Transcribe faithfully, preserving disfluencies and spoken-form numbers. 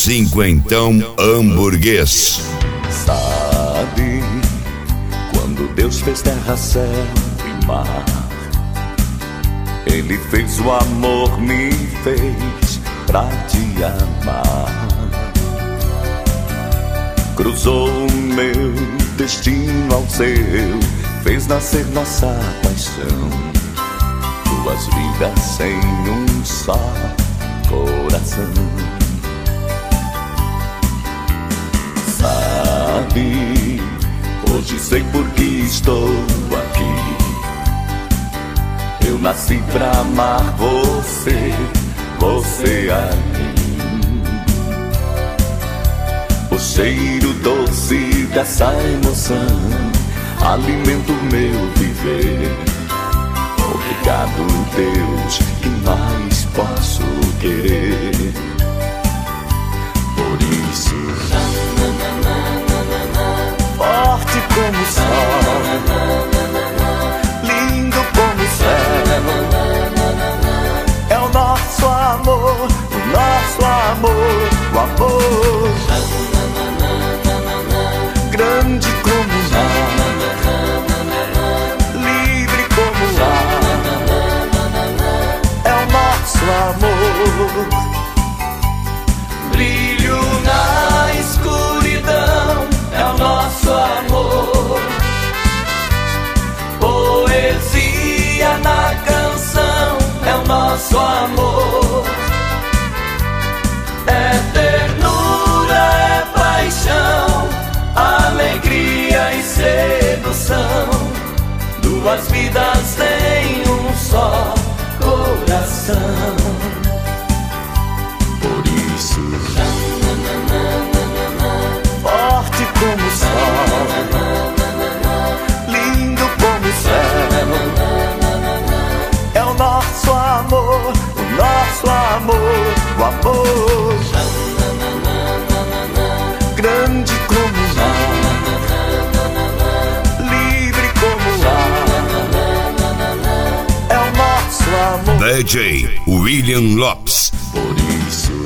Cinquentão Hamburguês. Sabe, quando Deus fez terra, céu e mar, Ele fez o amor, me fez pra te amar. Cruzou o meu destino ao seu, fez nascer nossa paixão. Duas vidas sem um só coração. Sabe, hoje sei por que estou aqui. Eu nasci pra amar você, você a mim. O cheiro doce dessa emoção alimenta o meu viver. Obrigado, Deus, que mais posso querer? Por isso, forte como o sol, lindo como o céu, é o nosso amor, o nosso amor, o amor grande como o mar, livre como o ar, é o nosso amor. Brilho na escuridão, é o nosso amor. Poesia na canção, é o nosso amor. É ternura, é paixão, alegria e sedução. Duas vidas em um só coração. Forte como o sol, lindo como o céu, é o nosso amor, o nosso amor, o amor grande como o mar, livre como o ar, é o nosso amor. D J William Lopes. Por isso